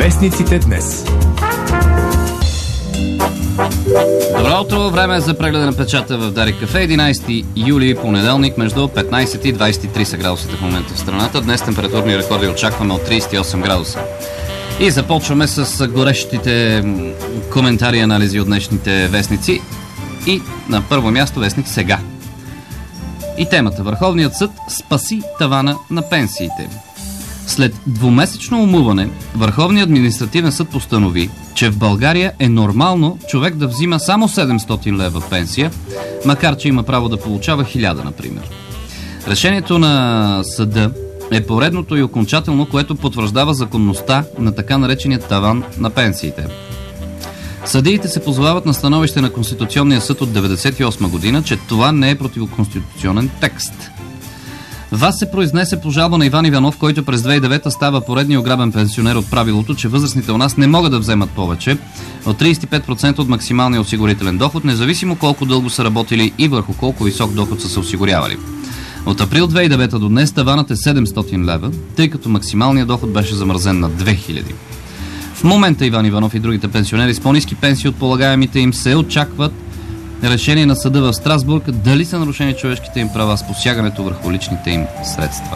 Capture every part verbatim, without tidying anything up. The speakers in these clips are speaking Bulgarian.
Вестниците днес. Добро утро, време е за прегледа на печата в Дарик Кафе. единайсети юли, понеделник, между петнайсет и двайсет и три са градусите в момента в страната. Днес температурни рекорди очакваме от трийсет и осем градуса. И започваме с горещите коментари и анализи от днешните вестници. И на първо място вестник Сега. И темата: Върховният съд спаси тавана на пенсиите. След двумесечно умуване, Върховният административен съд постанови, че в България е нормално човек да взима само седемстотин лева пенсия, макар че има право да получава хиляда, например. Решението на съда е поредното и окончателно, което потвърждава законността на така наречения таван на пенсиите. Съдиите се позовават на становище на Конституционния съд от деветдесет и осма година, че това не е противоконституционен текст. ВАС се произнесе по жалба на Иван Иванов, който през две хиляди и девета става поредния ограбен пенсионер от правилото, че възрастните у нас не могат да вземат повече от трийсет и пет процента от максималния осигурителен доход, независимо колко дълго са работили и върху колко висок доход са се осигурявали. От април две хиляди и девета до днес таванът е седемстотин лева, тъй като максималният доход беше замразен на две хиляди. В момента Иван Иванов и другите пенсионери с по-ниски пенсии от полагаемите им се очакват решение на съда в Страсбург дали са нарушени човешките им права с посягането върху личните им средства.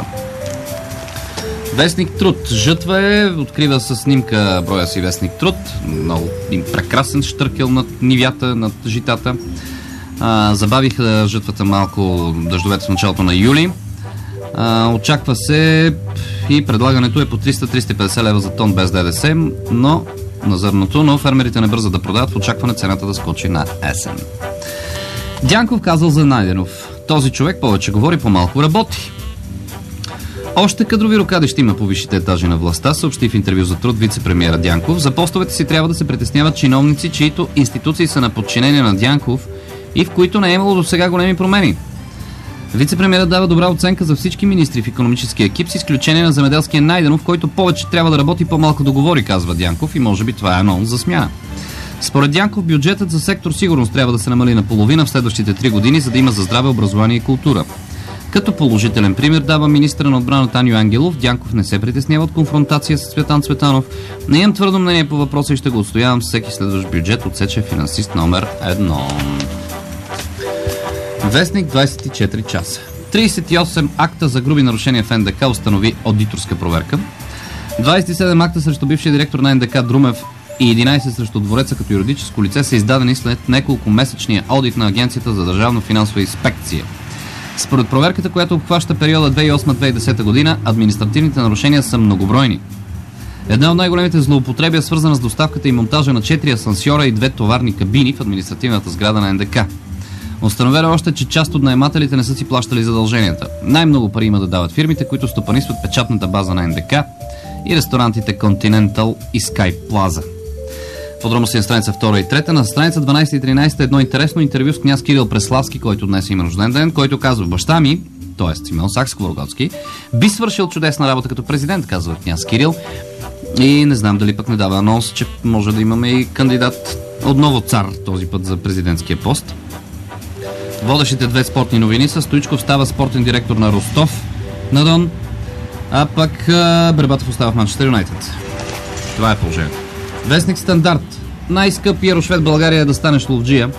Вестник Труд. Жътва е, открива със снимка броя си вестник Труд. Много им прекрасен щъркел над нивята, над житата. А, забавиха жътвата малко дъждовете в началото на юли. А, очаква се и предлагането е по триста до триста и петдесет лева за тон без ДДС, но на зърното, но фермерите не бързат да продават в очакване цената да скочи на есен. Дянков казал за Найденов: този човек повече говори, по-малко работи. Още кадрови рокади ще има по висшите етажи на властта, съобщи в интервю за Труд вице-премиера Дянков. За постовете си трябва да се притесняват чиновници, чието институции са на подчинение на Дянков и в които не е имало до сега големи промени. Вице-премиерът дава добра оценка за всички министри в икономическия екип, с изключение на земеделския Найденов, който повече трябва да работи, по-малко да говори, казва Дянков, и може би това е анонс за смяна. Според Дянков бюджетът за сектор сигурност трябва да се намали на половина в следващите три години, за да има за здраве, образование и култура. Като положителен пример дава министъра на отбраната Аню Ангелов. Дянков не се притеснява от конфронтация с Цветан Цветанов. Не имам твърдо мнение по въпроса и ще го отстоявам всеки следващ бюджет, отсече финансист номер едно. Вестник двайсет и четири часа. трийсет и осем акта за груби нарушения в Ен Де Ка установи одиторска проверка. двайсет и седем акта срещу бившия директор на Ен Де Ка Друмев и единайсет срещу Двореца като юридическо лице са издадени след неколко месечния одит на Агенцията за държавна финансова инспекция. Според проверката, която обхваща периода две хиляди и осма до две хиляди и десета година, административните нарушения са многобройни. Една от най-големите злоупотреби е свързана с доставката и монтажа на четири асансьора и две товарни кабини в административната сграда на Ен Де Ка. Установено още, че част от наемателите не са си плащали задълженията. Най-много пари има да дават фирмите, които стопанисват печатната база на Ен Де Ка и ресторантите Continental и Sky Plaza. Подробности на страница втора и трета. На страница дванайсета и тринайсета едно интересно интервю с княз Кирил Преславски, който днес има рожден ден, който казва: баща ми, т.е. Симеон Саксковородски, би свършил чудесна работа като президент, казва княз Кирил. И не знам дали пък не дава анонс, че може да имаме и кандидат отново цар, този път за президентския пост. Водещите две спортни новини са: Стоичков става спортен директор на Ростов на Дон, а пък Бербатов остава в Манчестър Юнайтед. Това е положението. Вестник Стандарт. Най-скъпия рушвет в България е да станеш ловджия.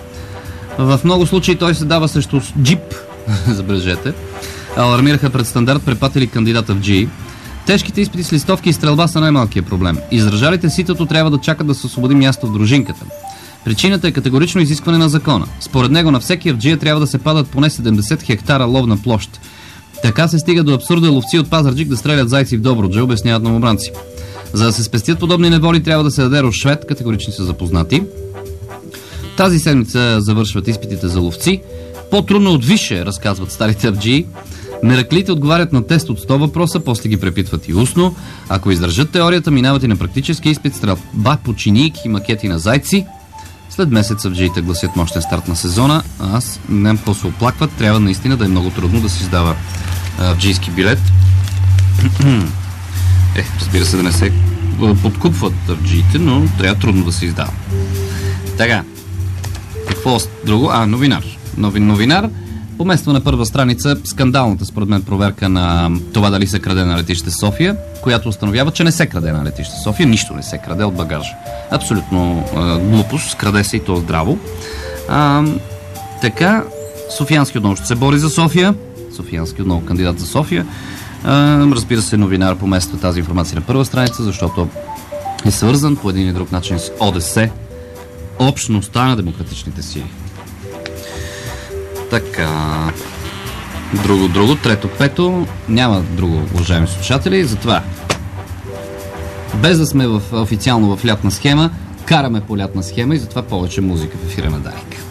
В много случаи той се дава срещу джип, забележете. Алармираха пред Стандарт препатели кандидата в джи. Тежките изпити с листовки и стрелба са най-малкият проблем. Изражалите ситото трябва да чакат да се освободи място в дружинката. Причината е категорично изискване на закона. Според него на всеки авджия трябва да се падат поне седемдесет хектара ловна площ. Така се стига до абсурда ловци от Пазарджик да стрелят зайци в Добруджа, обясняват новобранци. За да се спестят подобни неволи, трябва да се даде рушвет, категорично са запознати. Тази седмица завършват изпитите за ловци. По-трудно от висше, разказват старите авджии. Мераклите отговарят на тест от сто въпроса, после ги препитват и устно. Ако издържат теорията, минават и на практически изпит, стрелба по чинийки и макети на зайци. След месец авджиите гласят мощен старт на сезона. Аз не знам какво се оплакват. Трябва наистина да е много трудно да се издава авджийски билет. Е, разбира се, да не се подкупват авджиите, но трябва трудно да се издава. Така. Какво друго? А, новинар. Новин новинар. Помества на първа страница скандалната, според мен, проверка на това дали се краде на летище София, която установява, че не се краде на летище София, нищо не се краде от багажа. Абсолютно а, глупост, краде се и то здраво. А, така, Софиянски отново ще се бори за София. Софиянски отново кандидат за София. А, разбира се, новинар помества тази информация на първа страница, защото е свързан по един или друг начин с ОДС, общността на демократичните сили. Така. Друго, друго, трето, пето. Няма друго, уважаеми слушатели. Затова, без да сме в, официално в лятна схема, караме по лятна схема и затова повече музика в ефира на Дарик.